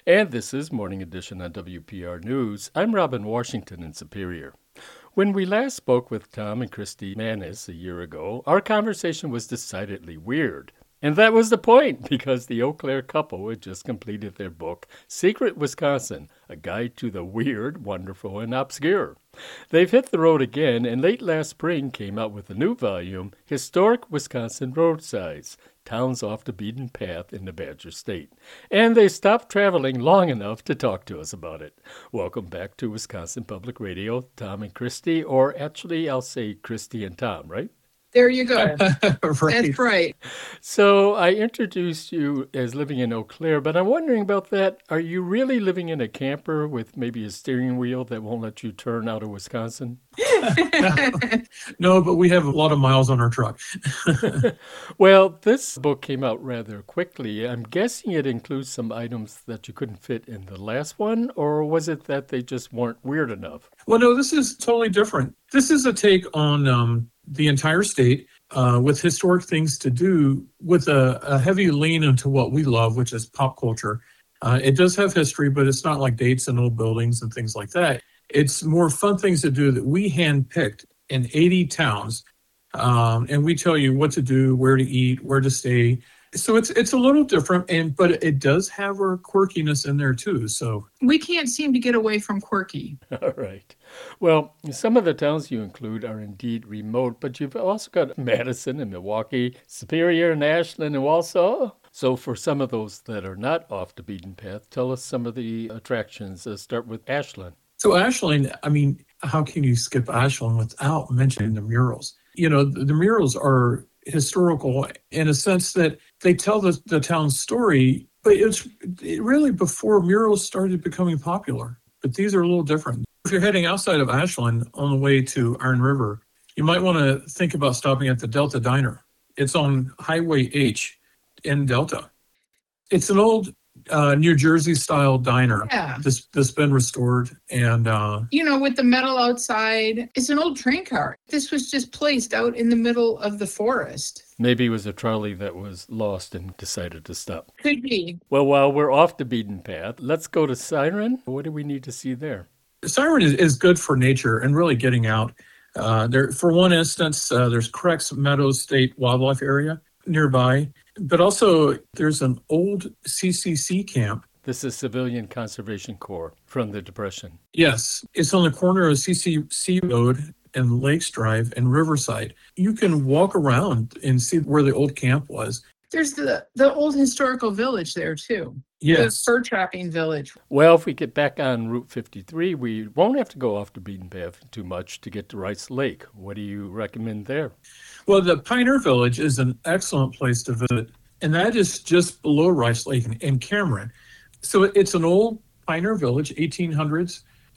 And this is Morning Edition on WPR News. I'm Robin Washington in Superior. When we last spoke with Tom and Christy Manis a year ago, our conversation was decidedly weird. And that was the point, because the Eau Claire couple had just completed their book, Secret Wisconsin, a guide to the weird, wonderful, and obscure. They've hit the road again, and late last spring came out with a new volume, Historic Wisconsin Roadsides, Towns Off the Beaten Path in the Badger State. And they stopped traveling long enough to talk to us about it. Welcome back to Wisconsin Public Radio, Tom and Christy, or actually I'll say Christy and Tom, right? There you go. Right. That's right. So I introduced you as living in Eau Claire, but I'm wondering about that. Are you really living in a camper with maybe a steering wheel that won't let you turn out of Wisconsin? No, but we have a lot of miles on our truck. Well, this book came out rather quickly. I'm guessing it includes some items that you couldn't fit in the last one, or was it that they just weren't weird enough? Well, no, this is totally different. This is a take on the entire state with historic things to do with a heavy lean into what we love, which is pop culture. It does have history, but it's not like dates and old buildings and things like that. It's more fun things to do that we handpicked in 80 towns. And we tell you what to do, where to eat, where to stay. So it's a little different, but it does have our quirkiness in there too. So We can't seem to get away from quirky. All right. Well, some of the towns you include are indeed remote, but you've also got Madison and Milwaukee, Superior and Ashland and Walsall. So for some of those that are not off the beaten path, tell us some of the attractions. Start with Ashland. So Ashland, I mean, how can you skip Ashland without mentioning the murals? You know, the murals are historical in a sense that they tell the town's story, but it's really before murals started becoming popular. But these are a little different. If you're heading outside of Ashland on the way to Iron River, you might want to think about stopping at the Delta Diner. It's on Highway H in Delta. It's an old New Jersey-style diner Yeah. that's been restored. And With the metal outside. It's an old train car. This was just placed out in the middle of the forest. Maybe it was a trolley that was lost and decided to stop. Could be. Well, while we're off the beaten path, let's go to Siren. What do we need to see there? Siren is good for nature and really getting out. For one instance, there's Crex Meadows State Wildlife Area nearby, but also there's an old CCC camp. This is Civilian Conservation Corps from the Depression. Yes, it's on the corner of CCC Road and Lakes Drive and Riverside. You can walk around and see where the old camp was. There's the old historical village there, too. Yes. The fur trapping village. Well, if we get back on Route 53, we won't have to go off the beaten path too much to get to Rice Lake. What do you recommend there? Well, the Pioneer Village is an excellent place to visit, and that is just below Rice Lake in Cameron. So it's an old pioneer village, 1800s,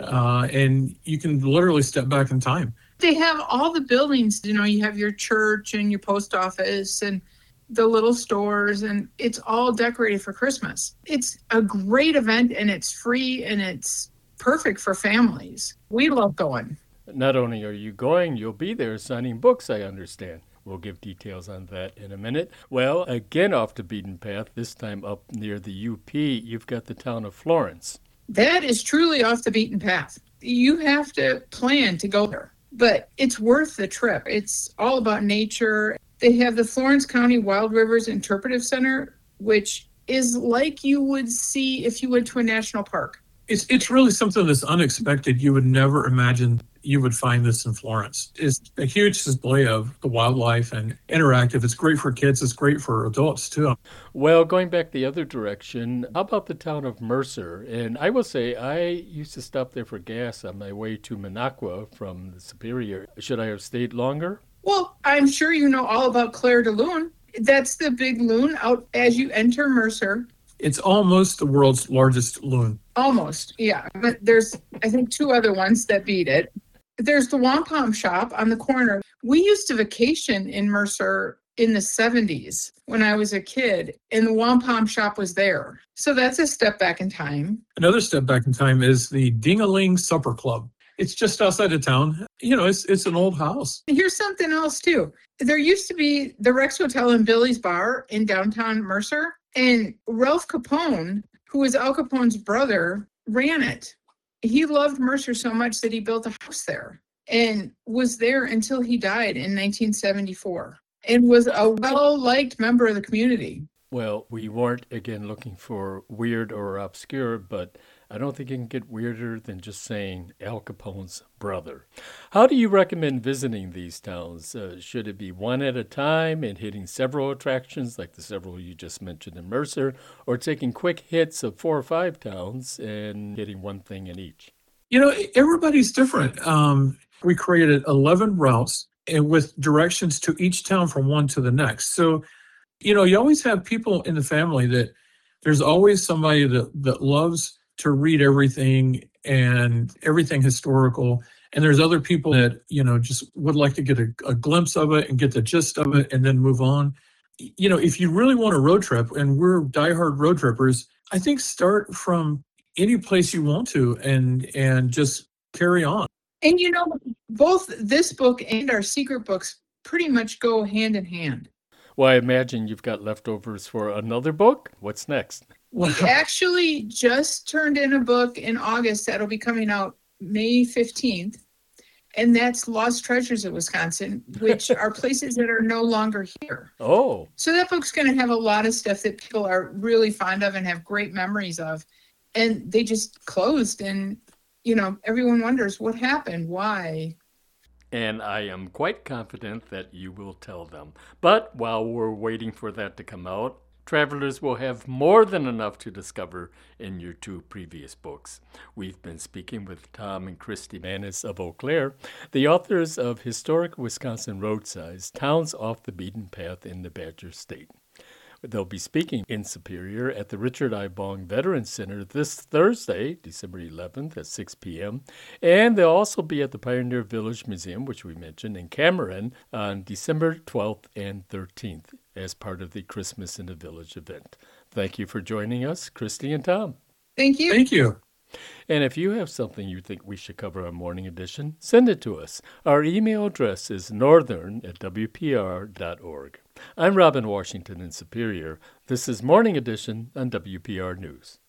and you can literally step back in time. They have all the buildings. You have your church and your post office and the little stores, and it's all decorated for Christmas. It's a great event, and it's free, and it's perfect for families. We love going. Not only are you going, you'll be there signing books, I understand. We'll give details on that in a minute. Well, again off the beaten path, this time up near the UP, you've got the town of Florence. That is truly off the beaten path. You have to plan to go there, but it's worth the trip. It's all about nature. They have the Florence County Wild Rivers Interpretive Center, which is like you would see if you went to a national park. It's really something that's unexpected. You would never imagine you would find this in Florence. It's a huge display of the wildlife and interactive. It's great for kids. It's great for adults, too. Well, going back the other direction, how about the town of Mercer? And I will say I used to stop there for gas on my way to Minocqua from the Superior. Should I have stayed longer? Well, I'm sure you know all about Claire de Lune. That's the big loon out as you enter Mercer. It's almost the world's largest loon. Almost, yeah. But there's, I think, two other ones that beat it. There's the wampum shop on the corner. We used to vacation in Mercer in the 70s when I was a kid, and the wampum shop was there. So that's a step back in time. Another step back in time is the Ding-a-Ling Supper Club. It's just outside of town. It's an old house. Here's something else, too. There used to be the Rex Hotel and Billy's Bar in downtown Mercer, and Ralph Capone who was Al Capone's brother, ran it. He loved Mercer so much that he built a house there and was there until he died in 1974 and was a well-liked member of the community. Well, we weren't, again, looking for weird or obscure, but I don't think it can get weirder than just saying Al Capone's brother. How do you recommend visiting these towns? Should it be one at a time and hitting several attractions like the several you just mentioned in Mercer, or taking quick hits of 4 or 5 towns and hitting one thing in each? Everybody's different. We created 11 routes and with directions to each town from one to the next. So you always have people in the family that there's always somebody that loves to read everything and everything historical. And there's other people that, just would like to get a glimpse of it and get the gist of it and then move on. If you really want a road trip, and we're diehard road trippers, I think start from any place you want to and just carry on. And both this book and our secret books pretty much go hand in hand. Well, I imagine you've got leftovers for another book. What's next? We actually just turned in a book in August that'll be coming out May 15th, and that's Lost Treasures of Wisconsin, which are places that are no longer here. Oh. So that book's going to have a lot of stuff that people are really fond of and have great memories of, and they just closed, and, everyone wonders what happened, why. And I am quite confident that you will tell them. But while we're waiting for that to come out, travelers will have more than enough to discover in your 2 previous books. We've been speaking with Tom and Christy Maness of Eau Claire, the authors of Historic Wisconsin Roadsides, Towns Off the Beaten Path in the Badger State. They'll be speaking in Superior at the Richard I. Bong Veterans Center this Thursday, December 11th at 6 p.m. And they'll also be at the Pioneer Village Museum, which we mentioned, in Cameron on December 12th and 13th as part of the Christmas in the Village event. Thank you for joining us, Christy and Tom. Thank you. Thank you. And if you have something you think we should cover on Morning Edition, send it to us. Our email address is northern@wpr.org. I'm Robin Washington in Superior. This is Morning Edition on WPR News.